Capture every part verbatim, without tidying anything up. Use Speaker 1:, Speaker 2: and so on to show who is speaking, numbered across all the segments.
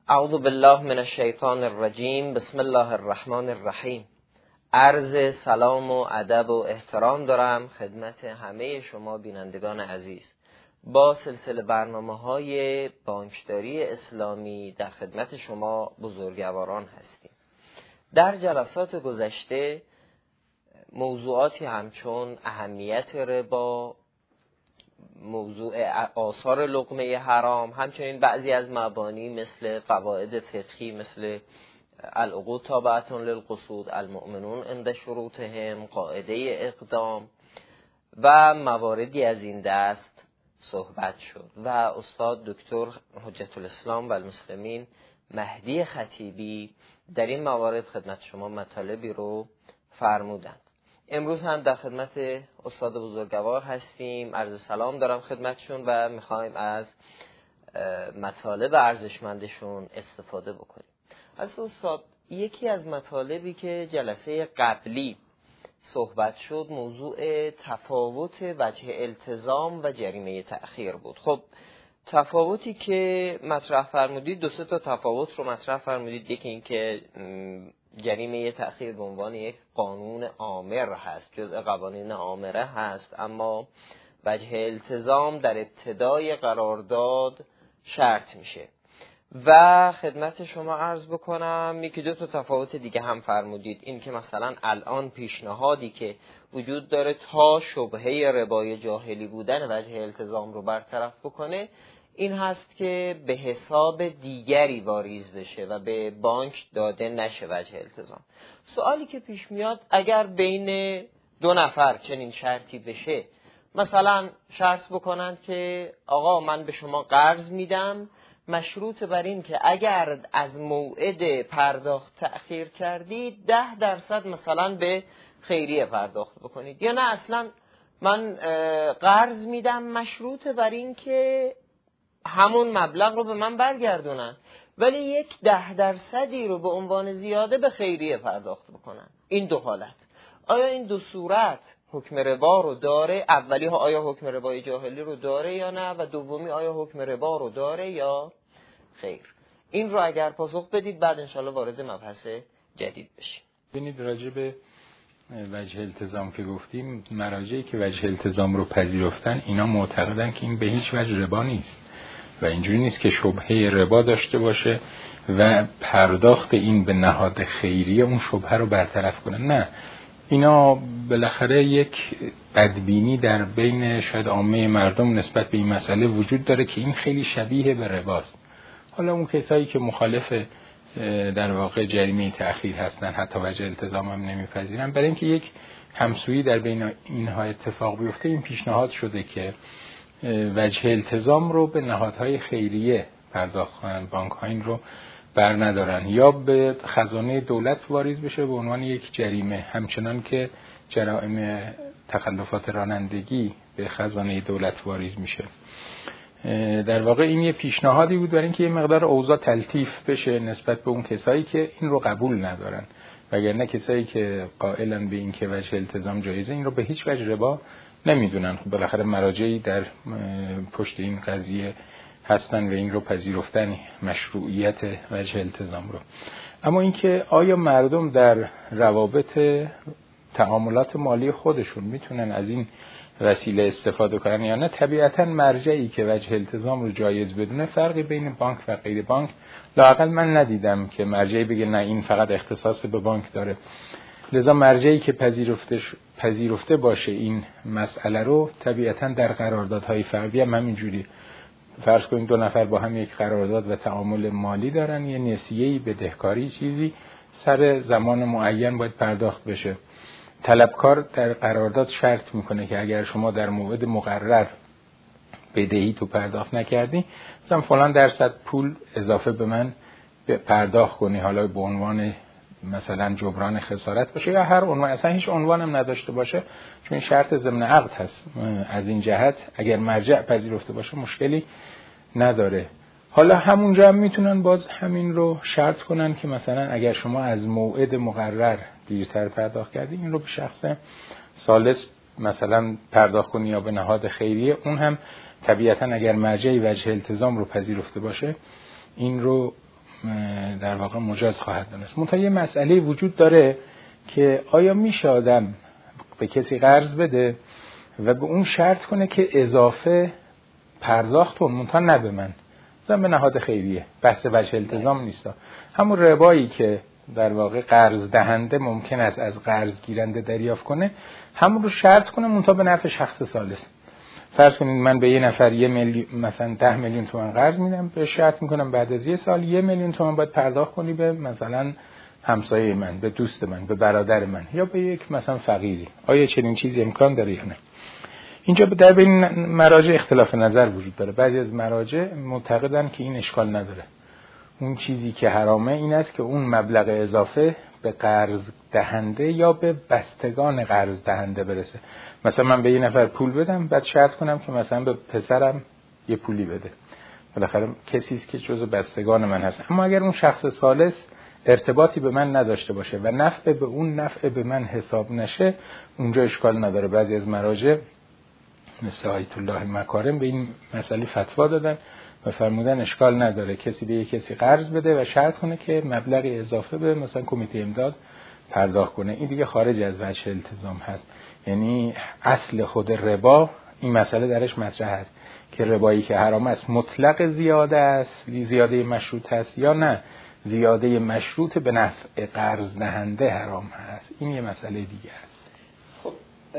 Speaker 1: اعوذ بالله من الشیطان الرجیم. بسم الله الرحمن الرحیم. عرض سلام و ادب و احترام دارم خدمت همه شما بینندگان عزیز. با سلسله برنامه‌های بانکداری اسلامی در خدمت شما بزرگواران هستیم. در جلسات گذشته موضوعاتی همچون اهمیت ربا، موضوع آثار لقمه حرام، همچنین بعضی از مبانی مثل قواعد فقهی مثل العقود تابعة للقصود، المؤمنون عند شروطهم، قاعده اقدام و مواردی از این دست صحبت شد و استاد دکتر حجت الاسلام و المسلمین مهدی خطیبی در این موارد خدمت شما مطالبی رو فرمودند. امروز هم در خدمت استاد بزرگوار هستیم. عرض سلام دارم خدمتشون و میخوایم از مطالب ارزشمندشون استفاده بکنیم. از استاد یکی از مطالبی که جلسه قبلی صحبت شد موضوع تفاوت وجه التزام و جریمه تأخیر بود. خب تفاوتی که مطرح فرمودید دو سه تا تفاوت رو مطرح فرمودید. یکی این که جریمه تأخیر به عنوان یک قانون آمر هست، جزء قوانین آمره هست، اما وجه التزام در ابتدای قرارداد شرط میشه. و خدمت شما عرض بکنم یکی دو تا تفاوت دیگه هم فرمودید. این که مثلا الان پیشنهادی که وجود داره تا شبهه ربای جاهلی بودن وجه التزام رو برطرف بکنه این هست که به حساب دیگری واریز بشه و به بانک داده نشه وجه التزام. سوالی که پیش میاد اگر بین دو نفر چنین شرطی بشه، مثلا شرط بکنند که آقا من به شما قرض میدم مشروط بر این که اگر از موعد پرداخت تأخیر کردید ده درصد مثلا به خیریه پرداخت بکنید، یا نه اصلا من قرض میدم مشروط بر این که همون مبلغ رو به من برگردونن ولی یک ده درصدی رو به عنوان زیاده به خیریه پرداخت بکنن. این دو حالت، آیا این دو صورت حکم ربا رو داره؟ اولی ها آیا حکم ربای جاهلی رو داره یا نه، و دومی آیا حکم ربا رو داره یا خیر؟ این رو اگر پاسخ بدید بعد انشالله وارد مبحث جدید بشیم.
Speaker 2: ببینید راجع به وجه التزام که گفتیم، مراجعی که وجه التزام رو پذیرفتن اینا معتقدن که این به هیچ وجه ربا نیست و اینجوری نیست که شبهه ربا داشته باشه و پرداخت این به نهاد خیریه اون شبهه رو برطرف کنه. نه، اینا بالاخره یک بدبینی در بین شاید عامه مردم نسبت به این مسئله وجود داره که این خیلی شبیه به رباست. حالا اون کسایی که مخالف در واقع جریمه تأخیر هستن حتی وجه التزام هم نمیپذیرن، برای اینکه یک همسویی در بین اینها اتفاق بیفته این پیشنهاد شده که وجه التزام رو به نهادهای خیریه پرداخت کنن، بانک ها این رو بر ندارن، یا به خزانه دولت واریز بشه به عنوان یک جریمه، همچنان که جرائم تخلفات رانندگی به خزانه دولت واریز میشه. در واقع این یه پیشنهادی بود برای اینکه یه مقدار اوضاع تلطیف بشه نسبت به اون کسایی که این رو قبول ندارن، وگرنه کسایی که قائلن به این که وجه التزام جایزه این رو به هیچ وجه ربا نمیدونن. خب بالاخره مراجعی در پشت این قضیه هستن و این رو پذیرفتن مشروعیت وجه التزام رو. اما اینکه آیا مردم در روابط تعاملات مالی خودشون میتونن از این وسیله استفاده کنن یا نه، طبیعتاً مرجعی که وجه التزام رو جایز بدونه فرقی بین بانک و غیر بانک لااقل من ندیدم که مرجعی بگه نه این فقط اختصاص به بانک داره. لذا مرجعی که پذیرفته پذیرفته باشه این مسئله رو طبیعتاً در قراردادهای فردی هم همینجوری فرض کنید دو نفر با هم یک قرارداد و تعامل مالی دارن، یه نسیه‌ای بدهکاری چیزی سر زمان معین باید پرداخت بشه. طلبکار در قرارداد شرط میکنه که اگر شما در موعد مقرر بدهی تو پرداخت نکردی مثلا فلان درصد پول اضافه به من پرداخت کنی، حالا به عنوان مثلا جبران خسارت باشه یا هر عنوان، اصلا هیچ عنوانم نداشته باشه چون شرط ضمن عقد هست. از این جهت اگر مرجع پذیرفته باشه مشکلی نداره. حالا همونجا هم میتونن باز همین رو شرط کنن که مثلا اگر شما از موعد مقرر دیرتر پرداخت کردی این رو به شخص ثالث مثلا پرداخت کنی یا به نهاد خیریه. اون هم طبیعتا اگر مرجعی وجه التزام رو پذیرفته باشه این رو در واقع مجاز خواهد دانست. منتها یه مسئله وجود داره که آیا میشه آدم به کسی قرض بده و به اون شرط کنه که اضافه پرداخت کن، منتها نه به من، مثلا به نهاد خیریه، بحث وجه التزام نیست. همون ربایی که در واقع قرض دهنده ممکن است از قرض گیرنده دریافت کنه، همون رو شرط کنه منتها به نفع شخص ثالث. فرض کنید من به یه نفر یه میلیون مثلا ده میلیون تومان قرض میدم، به شرط میکنم بعد از یه سال یه میلیون تومان باید پرداخت کنی به مثلا همسایه من، به دوست من، به برادر من یا به یک مثلا فقیری. آیا چنین چیزی امکان داره یا نه؟ اینجا در بین مراجع اختلاف نظر وجود داره. بعضی از مراجع معتقدن که این اشکال نداره. اون چیزی که حرامه این است که اون مبلغ اضافه به قرض دهنده یا به بستگان قرض دهنده برسه. مثلا من به یه نفر پول بدم، بعد شرط کنم که مثلا به پسرم یه پولی بده. بالاخره کسی است که جزو بستگان من هست. اما اگر اون شخص ثالث ارتباطی به من نداشته باشه و نفع به اون نفع به من حساب نشه، اونجا اشکال نداره. بعضی از مراجع مثل آیت الله مکارم به این مسئله فتوا دادن و فرمودن اشکال نداره کسی به یک کسی قرض بده و شرط کنه که مبلغ اضافه به مثلا کمیته امداد پرداخت کنه. این دیگه خارج از وجه التزام هست. یعنی اصل خود ربا این مسئله درش مطرح است که ربایی که حرام است مطلق زیاده است، زیاده مشروط هست یا نه زیاده مشروط به نفع قرض دهنده حرام هست. این یه مسئله دیگه است.
Speaker 1: خب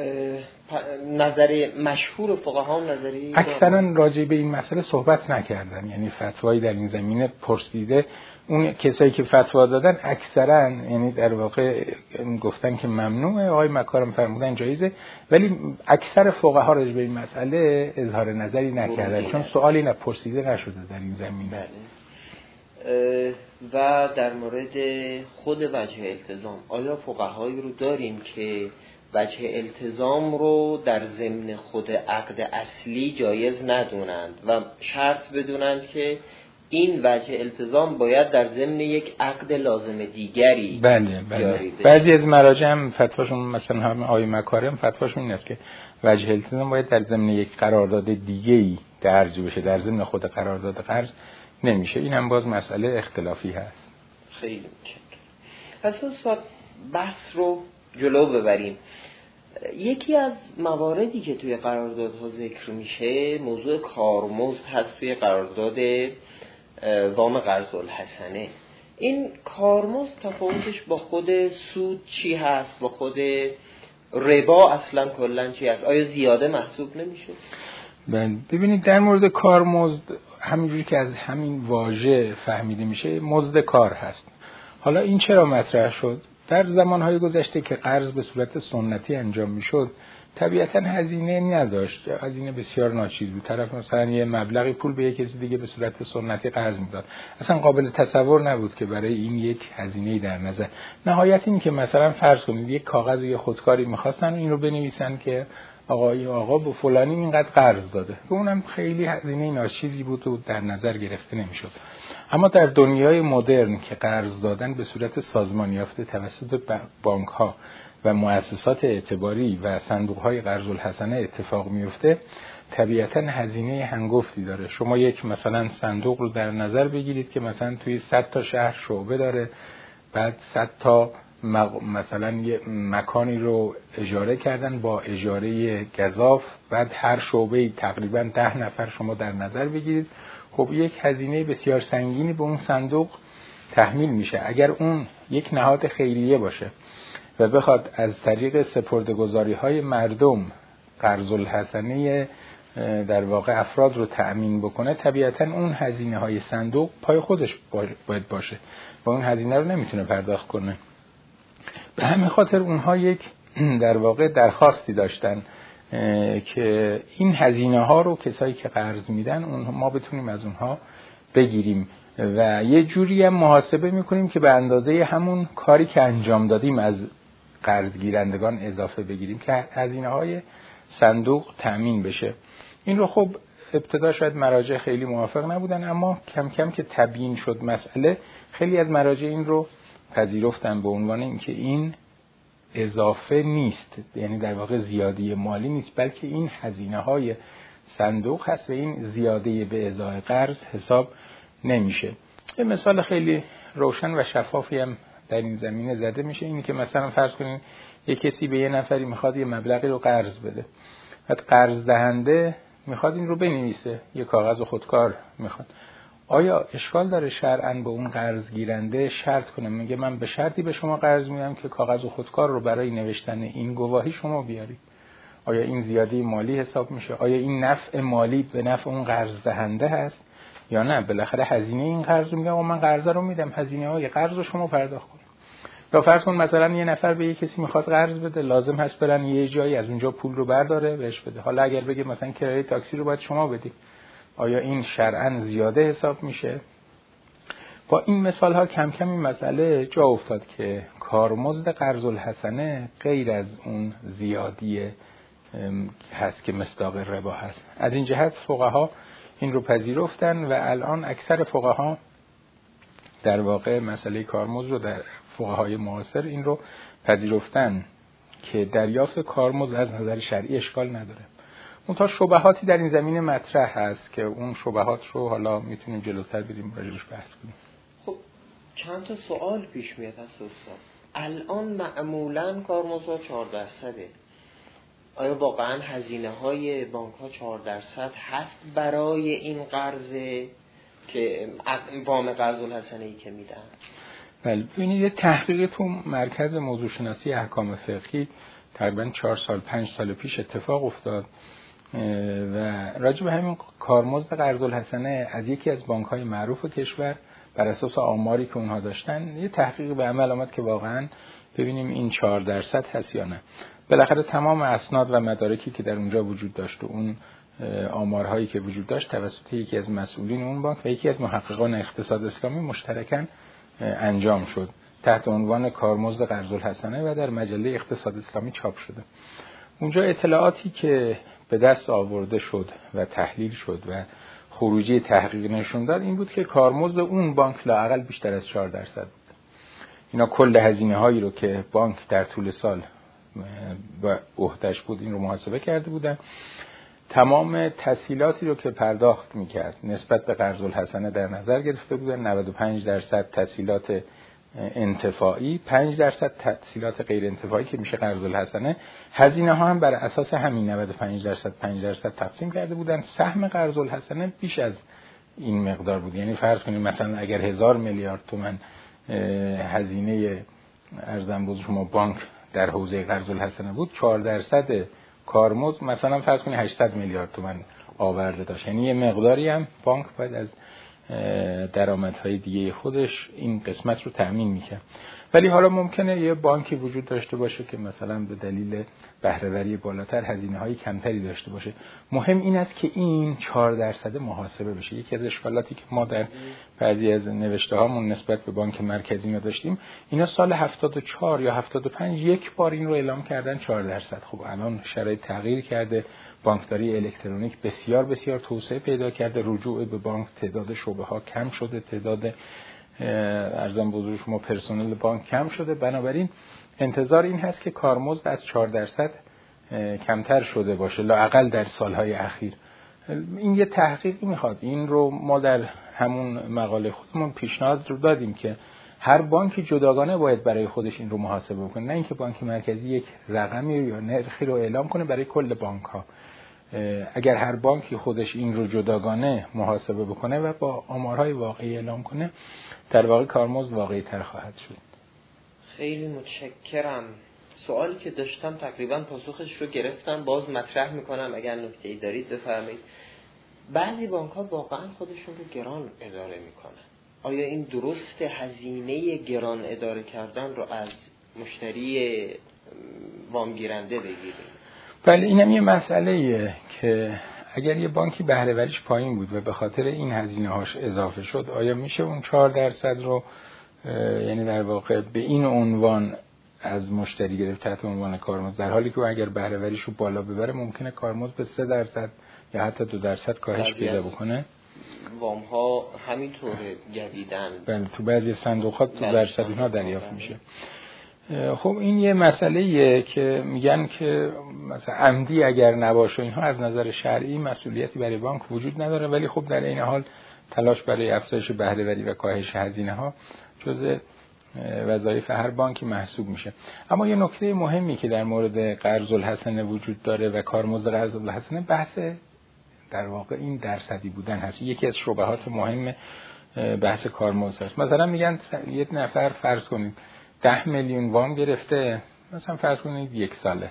Speaker 1: نظر مشهور فقها نظری
Speaker 2: اکثرا راجع به این مسئله صحبت نکردن، یعنی فتوایی در این زمینه پرسیده. اون کسایی که فتوا دادن اکثرا یعنی در واقع گفتن که ممنوعه، آقای مکارم فرمودن جایزه، ولی اکثر فقها راجع به این مسئله اظهار نظری نکردن چون سوالی نپرسیده نشده در این زمینه.
Speaker 1: و در مورد خود وجه التزام، آیا فقهایی رو داریم که وجه التزام رو در ضمن خود عقد اصلی جایز ندونند و شرط بدونند که این وجه التزام باید در ضمن یک عقد لازم دیگری
Speaker 2: بله بله. بعضی از مراجع هم فتواشون مثلا هم آقای مکارم فتواشون این است که وجه التزام باید در ضمن یک قرارداد دیگه‌ای درج بشه، در ضمن خود قرارداد قرض نمیشه. این هم باز مسئله اختلافی هست.
Speaker 1: خیلی متشکرم. اصلا بحث رو جلو ببریم. یکی از مواردی که توی قراردادها ذکر میشه موضوع کارمزد هست توی قرارداد وام قرض الحسنه. این کارمزد تفاوتش با خود سود چی هست؟ با خود ربا اصلا کلا چی هست؟ آیا زیاده محسوب نمیشه؟
Speaker 2: ببینید در مورد کارمزد همینجوری که از همین واژه فهمیده میشه مزد کار هست. حالا این چرا مطرح شد؟ در زمانهای گذشته که قرض به صورت سنتی انجام میشد طبیعتاً هزینه نداشت، هزینه بسیار ناچیز بود. طرف مثلا یه مبلغی پول به یک کسی دیگه به صورت سنتی قرض میداد، اصلا قابل تصور نبود که برای این یک هزینه‌ای در نظر. نهایت این که مثلا فرض کنید یک کاغذ یا خودکاری می‌خواستن این رو بنویسن که آقا این آقا به فلانی اینقدر قرض داده، که اونم خیلی هزینه ناچیزی بود و در نظر گرفته نمیشد. اما در دنیای مدرن که قرض دادن به صورت سازمان یافته توسط بانک‌ها و مؤسسات اعتباری و صندوق‌های قرض الحسنه اتفاق میفته، طبیعتاً هزینه هنگفتی داره. شما یک مثلا صندوق رو در نظر بگیرید که مثلا توی صد تا شهر شعبه داره، بعد صد تا مثلا یه مکانی رو اجاره کردن با اجاره گزاف، بعد هر شعبه‌ای تقریباً ده نفر شما در نظر بگیرید. خب یک هزینه بسیار سنگینی به اون صندوق تحمیل میشه. اگر اون یک نهاد خیریه باشه و بخواد از طریق سپرده‌گذاری‌های مردم قرض الحسنه در واقع افراد رو تأمین بکنه، طبیعتاً اون هزینه‌های صندوق پای خودش باید باشه و اون هزینه رو نمیتونه پرداخت کنه. به همین خاطر اونها یک در واقع درخواستی داشتن که این هزینه ها رو کسایی که قرض میدن اون ما بتونیم از اونها بگیریم و یه جوری هم محاسبه میکنیم که به اندازه همون کاری که انجام دادیم از قرض گیرندگان اضافه بگیریم که هزینه های صندوق تأمین بشه. این رو خب ابتدا شاید مراجع خیلی موافق نبودن، اما کم کم که تبیین شد مسئله، خیلی از مراجع این رو پذیرفتن به عنوان اینکه این اضافه نیست، یعنی در واقع زیادی مالی نیست، بلکه این هزینه های صندوق هست و این زیاده به ازای قرض حساب نمیشه. یه مثال خیلی روشن و شفافی هم در این زمینه زده میشه، اینی که مثلا فرض کنید یه کسی به یه نفری میخواد یه مبلغی رو قرض بده، بعد قرض دهنده میخواد این رو بنویسه، یه کاغذ خودکار میخواد. آیا اشکال داره شرعاً به اون قرض گیرنده شرط کنه، میگه من به شرطی به شما قرض میدم که کاغذ خودکار رو برای نوشتن این گواهی شما بیاری؟ آیا این زیادی مالی حساب میشه؟ آیا این نفع مالی به نفع اون قرض دهنده هست یا نه؟ بالاخره هزینه این قرض رو میگم و من قرض رو میدم، هزینه های قرض رو شما پرداخت کنید. یا فرض کن مثلا یه نفر به یه کسی میخواد قرض بده، لازم هست برن یه جایی از اونجا پول رو برداره بهش بده. حالا اگر بگه مثلا کرایه تاکسی رو باید شما بدی، آیا این شرعاً زیاده حساب میشه؟ با این مثال ها کم کم این مسئله جا افتاد که کارمزد قرض الحسنه غیر از اون زیادی هست که مصداق ربا هست. از این جهت فقها این رو پذیرفتن و الان اکثر فقها در واقع مسئله کارمزد رو در فقهای معاصر این رو پذیرفتن که دریافت کارمزد از نظر شرعی اشکال نداره. منتها شبهاتی در این زمینه مطرح هست که اون شبهات رو حالا میتونیم جلوتر بریم راجعش بحث کنیم.
Speaker 1: خب چند تا سوال پیش میاد از استاد. الان معمولاً کارمزد چهار درصده. آیا واقعاً هزینه های بانک ها چهار درصد هست برای این قرض که وام قرض الحسنه ای که میدن؟
Speaker 2: بله، ببینید یه تحقیق تو مرکز موضوع شناسی احکام فقهی تقریباً چهار سال پنج سال پیش اتفاق افتاد و راجع به همین کارمزد قرض الحسنه از یکی از بانک های معروف کشور بر اساس آماری که اونها داشتن یه تحقیق به عمل آمد که واقعاً ببینیم این چهار درصد هست یا نه. بالاخره تمام اسناد و مدارکی که در اونجا وجود داشت و اون آمارهایی که وجود داشت توسط یکی از مسئولین اون بانک و یکی از محققان اقتصاد اسلامی مشترکاً انجام شد تحت عنوان کارمزد قرض الحسنه و در مجله اقتصاد اسلامی چاپ شده. اونجا اطلاعاتی که به دست آورده شد و تحلیل شد و خروجی تحقیق نشون داد این بود که کارمزد اون بانک لااقل بیشتر از چهار درصد بود. اینا کل هزینه هایی رو که بانک در طول سال به عهده‌اش بود این رو محاسبه کرده بودن، تمام تسهیلاتی رو که پرداخت میکرد نسبت به قرض الحسنه در نظر گرفته بودن. نود و پنج درصد تسهیلات انتفاعی، پنج درصد تسهیلات غیر انتفاعی که میشه قرض الحسنه. هزینه ها هم بر اساس همین نود و پنج درصد پنج درصد تقسیم کرده بودن. سهم قرض الحسنه بیش از این مقدار بود. یعنی فرض کنید مثلا اگر هزار میلیارد تومان هزینه ارزم بود شما بانک در حوزه قرض الحسنه بود، چهار درصد کارمزد مثلا فرض کنید هشتصد میلیارد تومان آورده داشت. یعنی یه مقداری هم بانک باید از درآمدهای دیگه خودش این قسمت رو تأمین میکنه. ولی حالا ممکنه یه بانکی وجود داشته باشه که مثلا به دلیل بهره‌وری بالاتر هزینه‌های کمتری داشته باشه. مهم این است که این چهار درصد محاسبه بشه. یکی از اشکالاتی که ما در بعضی از نوشته‌هامون نسبت به بانک مرکزی ما داشتیم، اینا سال هفتاد و چهار یا هفتاد و پنج یک بار این رو اعلام کردن چهار درصد. خب الان شرایط تغییر کرده، بانکداری الکترونیک بسیار بسیار توسعه پیدا کرده، رجوع به بانک، تعداد شعبه‌ها کم شده، تعداد ارزم بزرگ شما پرسنل بانک کم شده. بنابراین انتظار این هست که کارمزد از چهار درصد کمتر شده باشه لااقل در سالهای اخیر. این یه تحقیقی میخواد. این رو ما در همون مقاله خودمون پیشنهاد رو دادیم که هر بانکی جداگانه باید برای خودش این رو محاسبه بکنه، نه اینکه بانک مرکزی یک رقمی یا نرخی رو اعلام کنه برای کل بانک ها. اگر هر بانکی خودش این رو جداگانه محاسبه بکنه و با آمارهای واقعی اعلام کنه، در واقع کارمزد واقعی تر خواهد شد.
Speaker 1: خیلی متشکرم. سوالی که داشتم تقریبا پاسخش رو گرفتم، باز مطرح میکنم اگر نکته‌ای دارید بفرمایید. بعضی بانک ها واقعا خودشون رو گران اداره میکنن. آیا این درست هزینه گران اداره کردن رو از مشتری وامگیرنده بگیریم؟
Speaker 2: بله، اینم یه مسئله‌ایه که اگر یه بانکی بهره وریش پایین بود و به خاطر این هزینه هاش اضافه شد، آیا میشه اون چهار درصد رو یعنی در واقع به این عنوان از مشتری گرفت تحت عنوان کارمزد، در حالی که اگر بهره وریش رو بالا ببره ممکنه کارمزد به سه درصد یا حتی دو درصد کاهش پیدا بکنه؟
Speaker 1: وام ها همینطوره جدیدن.
Speaker 2: بله، تو بعضی صندوقات تو درصد اینها دریافت میشه. خب این یه مسئله‌ایه که میگن که مثلا عمدی اگر نباشه اینها از نظر شرعی مسئولیتی برای بانک وجود نداره، ولی خب در این حال تلاش برای افزایش بهره‌وری و کاهش هزینه‌ها جزء وظایف هر بانکی محسوب میشه. اما یه نکته مهمی که در مورد قرض الحسنه وجود داره و کارمزد قرض الحسنه بحث در واقع این درصدی بودن هست. یکی از شبهات مهم بحث کارمزد هست. مثلا میگن یه نفر فرض کنید ده میلیون وام گرفته، مثلا فرض کنید یک ساله،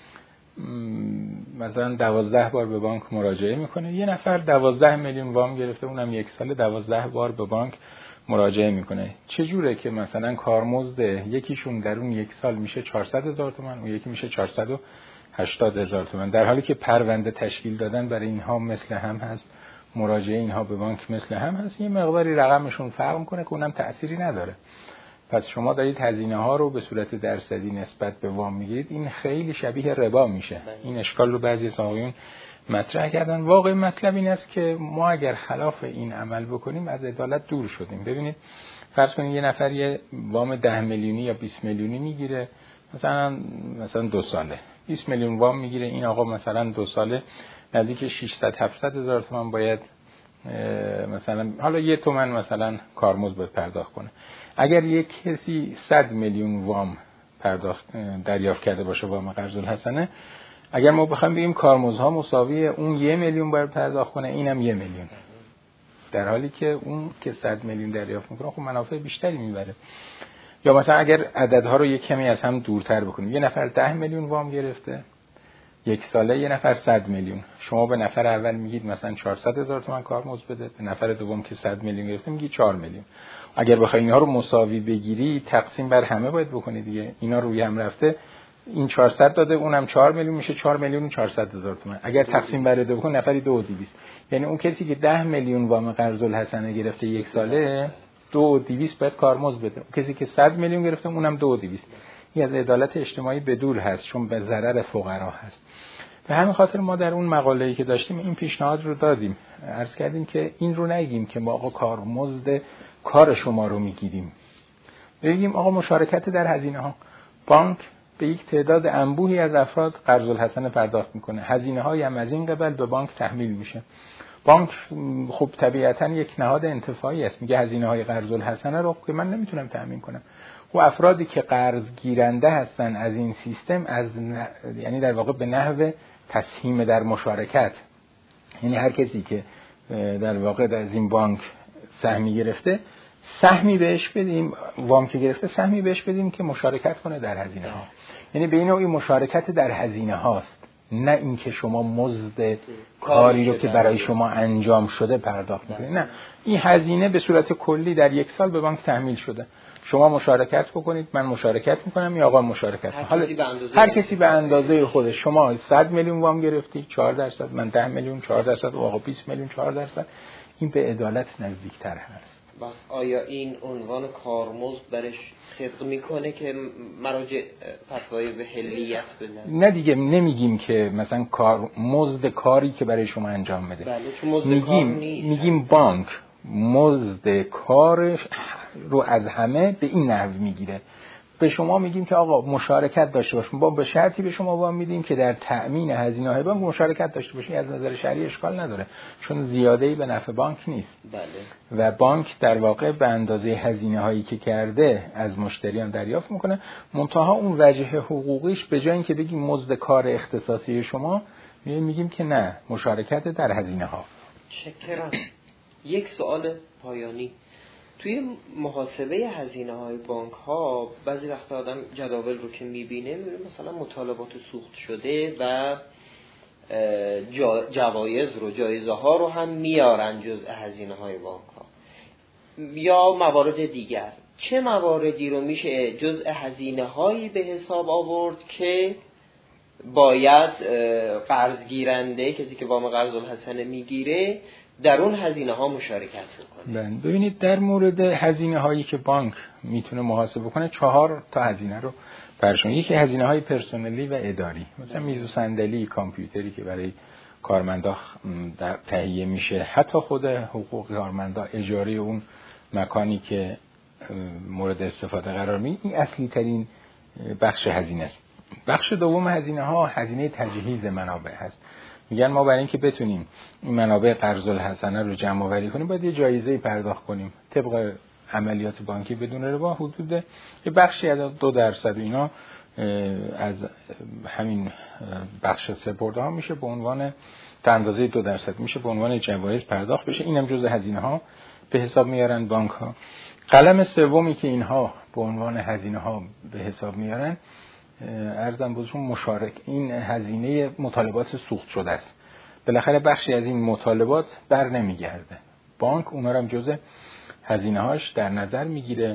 Speaker 2: مثلا دوازده بار به بانک مراجعه میکنه. یه نفر دوازده میلیون وام گرفته، اونم یک ساله دوازده بار به بانک مراجعه میکنه. چجوره که مثلا کارمزد یکیشون در اون یک سال میشه چهارصد هزار تومان، اون یکی میشه چهارصد و هشتاد هزار تومان، در حالی که پرونده تشکیل دادن برای اینها مثل هم هست، مراجعه اینها به بانک مثل هم هست، یه مقداری رقمشون فرق میکنه که اونم تأثیری نداره. پس شما دارید هزینه ها رو به صورت درصدی نسبت به وام میگیرید، این خیلی شبیه ربا میشه. این اشکال رو بعضی از آقایون مطرح کردن. واقع مطلب این است که ما اگر خلاف این عمل بکنیم از عدالت دور شدیم. ببینید فرض کنید یه نفر یه وام ده میلیونی یا بیست میلیونی میگیره، مثلا مثلا دو ساله بیست میلیون وام میگیره. این آقا مثلا دو ساله نزدیک ششصد هفتصد هزار تومان باید مثلا حالا یه تومن مثلا کارمزد باید پرداخت کنه. اگر یک کسی صد میلیون وام پرداخت دریافت کرده باشه، وام قرض الحسنه، اگر ما بخوایم بگیم کارمزدها مساوی اون یه میلیون باید پرداخت کنه، اینم یه میلیون، در حالی که اون که صد میلیون دریافت میکنه خب منافع بیشتری میبره. یا مثلا اگر عددها رو یک کمی از هم دورتر بکنیم، یه نفر ده میلیون وام گرفته یک ساله، یه نفر صد میلیون، شما به نفر اول میگید مثلا چهارصد هزار تومان کارمزد بده، به نفر دوم که صد میلیون گرفته میگید چهار میلیون. اگر بخوای اینها رو مساوی بگیری تقسیم بر همه باید بکنی دیگه، اینا روی هم رفته، این چهارصد داده اونم چهار میلیون میشه چهار میلیون و چهارصد هزار تومان. اگر تقسیم بر دو بکن نفری دو و دویست، یعنی اون کسی که ده میلیون وام قرض الحسنه گرفته یک ساله دو و دویست باید کارمزد بده، اون کسی که صد میلیون گرفته اونم دو و دویست. این از عدالت اجتماعی به دور هست، چون به ضرر فقرا هست. به همین خاطر ما در اون مقاله‌ای که داشتیم این پیشنهاد رو دادیم، عرض کردیم که این رو نگیم که ما آقا کارمزد کار شما رو میگیریم، بگیم آقا مشارکت در هزینه ها. بانک به یک تعداد انبوهی از افراد قرض الحسنه پرداخت میکنه، هزینه های هم از این قبل به بانک تحمیل میشه. بانک خب طبیعتاً یک نهاد انتفاعی است، میگه هزینه های قرض الحسنه رو که من نمیتونم تامین کنم. و افرادی که قرض گیرنده هستن از این سیستم، از ن... یعنی در واقع به نحو تسهیم در مشارکت، یعنی هر کسی که در واقع از این بانک سهمی گرفته سهمی بهش بدیم، وام که گرفته سهمی بهش بدیم که مشارکت کنه در هزینه ها. یعنی به این نوعی مشارکت در هزینه هاست، نه اینکه شما مزد کاری رو که برای شما انجام شده پرداخت میکنید. نه، این هزینه به صورت کلی در یک سال به بانک تحمیل شده، شما مشارکت بکنید، من مشارکت میکنم، یا آقا مشارکت
Speaker 1: هر
Speaker 2: حالا
Speaker 1: کسی به اندازه
Speaker 2: هر کسی به اندازه خودش. شما صد میلیون وام گرفتی چهار درصد، من ده میلیون چهار درصد، و آقا بیست میلیون چهار درصد. این به عدالت نزدیکتر هست.
Speaker 1: بس آیا این عنوان کارمزد برش صدق میکنه که مراجع فتوای به حلیت بدن؟
Speaker 2: نه دیگه، نمیگیم که مثلا کار مزد کاری که برای شما انجام بده.
Speaker 1: بله، چون مزد
Speaker 2: میگیم
Speaker 1: کار نیست.
Speaker 2: میگیم بانک مزد کارش رو از همه به این نحو میگیره. به شما میگیم که آقا مشارکت داشته باش، ما به شرطی به شما وام میدیم که در تأمین هزینه های بانک مشارکت داشته باشی. از نظر شرعی اشکال نداره، چون زیاده‌ای به نفع بانک نیست.
Speaker 1: بله.
Speaker 2: و بانک در واقع به اندازه هزینه هایی که کرده از مشتریان دریافت میکنه. منتها اون وجه حقوقیش به جای اینکه بگیم مزد کار اختصاصی شما، میگیم که نه، مشارکت در هزینه ها.
Speaker 1: چکرم. یک سوال پایانی، توی محاسبه هزینه های بانک ها بعضی وقتا آدم جداول رو که میبینه میبینه مثلا مطالبات سوخت شده و جوایز رو جایزه ها رو هم میارن جزء هزینه های بانک ها یا موارد دیگر. چه مواردی رو میشه جزء هزینه هایی به حساب آورد که باید قرض گیرنده، کسی که وام قرض الحسنه میگیره، در اون هزینه ها مشارکت میکنه؟
Speaker 2: ببینید در مورد هزینه هایی که بانک میتونه محاسبه کنه چهار تا هزینه رو برشون. یکی هزینه های پرسنلی و اداری، مثلا میز و صندلی، کامپیوتری که برای کارمندا در تهیه میشه، حتی خود حقوق کارمندا، اجاره اون مکانی که مورد استفاده قرار میگیره، این اصلی ترین بخش هزینه است. بخش دوم هزینه ها هزینه تجهیز منابع هست. میگن ما برای اینکه بتونیم این منابع قرض الحسنه رو جمع آوری کنیم باید یه جایزه پرداخت کنیم طبق عملیات بانکی بدون ربا حدود یه بخشی از دو درصد اینا از همین بخش سپرده ها میشه به عنوان تا اندازه دو درصد میشه به عنوان جوایز پرداخت بشه. اینم جزء هزینه ها به حساب میارن بانک ها. قلم سومی که اینها به عنوان هزینه ها به حساب میارن ارزم بهتون مشارک، این هزینه مطالبات سوخت شده است. بالاخره بخشی از این مطالبات بر نمیگرده، بانک اونا رو هم جزء هزینه هاش در نظر میگیره.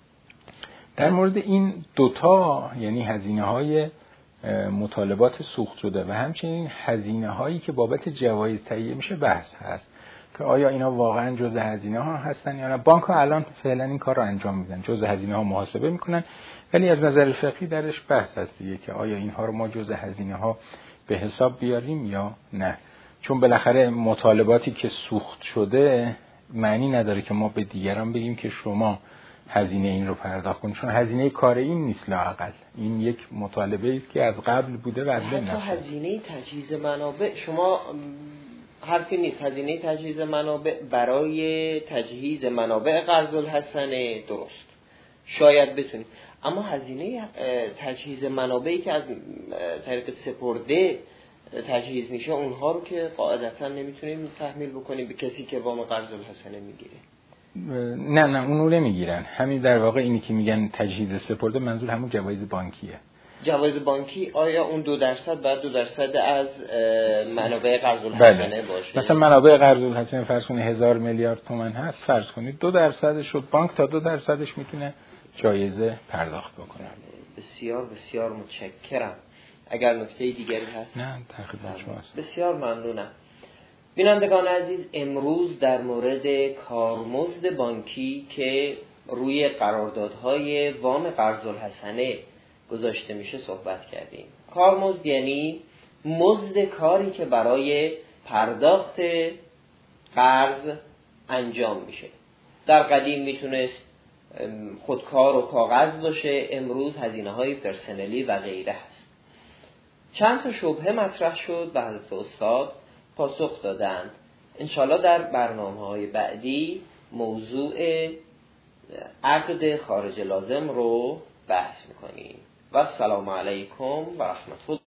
Speaker 2: در مورد این دوتا یعنی هزینه های مطالبات سوخت شده و همچنین هزینه هایی که بابت جوایز تهیه میشه بحث هست که آیا اینا واقعا جزء هزینه ها هستن یا نه. بانک ها الان فعلا این کار رو انجام میدن، جزء هزینه ها محاسبه میکنن، ولی از نظر فقهی درش بحث هست دیگه که آیا اینها رو ما جزء هزینه ها به حساب بیاریم یا نه. چون بالاخره مطالباتی که سوخت شده معنی نداره که ما به دیگران بگیم که شما هزینه این رو پرداخت کنید، چون هزینه کار این نیست، لااقل این یک مطالبه است که از قبل بوده و از بین رفته.
Speaker 1: حتی هزینه تجهیز منابع شما حرفی نیست، هزینه تجهیز منابع برای تجهیز منابع قرض الحسنه درست شاید بتونید، اما هزینه تجهیز منابعی که از طریق سپرده تجهیز میشه اونها رو که قاعدتا نمیتونیم تحمیل بکنیم به کسی که وام قرض الحسنه میگیره.
Speaker 2: نه نه اونو نمیگیرن. همین در واقع اینی که میگن تجهیز سپرده منظور همون جوایز بانکیه.
Speaker 1: جوایز بانکی آیا اون دو درصد بعد دو درصد از منابع قرض الحسنه بله. باشه؟
Speaker 2: مثلا منابع قرض الحسنه فرض کنید هزار میلیارد تومان هست، فرض کنید دو درصدش شد، بانک تا دو درصدش میتونه جایزه پرداخت بکنه.
Speaker 1: بسیار بسیار متشکرم. اگر نکته دیگری هست؟
Speaker 2: نه در خدمت شماست.
Speaker 1: بسیار ممنونم. بینندگان عزیز، امروز در مورد کارمزد بانکی که روی قراردادهای وام قرض الحسنه گذاشته میشه صحبت کردیم. کارمزد یعنی مزد کاری که برای پرداخت قرض انجام میشه. در قدیم میتونست خودکار و کاغذ باشه، امروز هزینه‌های پرسنلی و غیره هست. چند تا شبهه مطرح شد و حضرت استاد پاسخ دادند. انشالله در برنامه‌های بعدی موضوع عقد خارج لازم رو بحث میکنیم. و السلام علیکم و رحمت الله.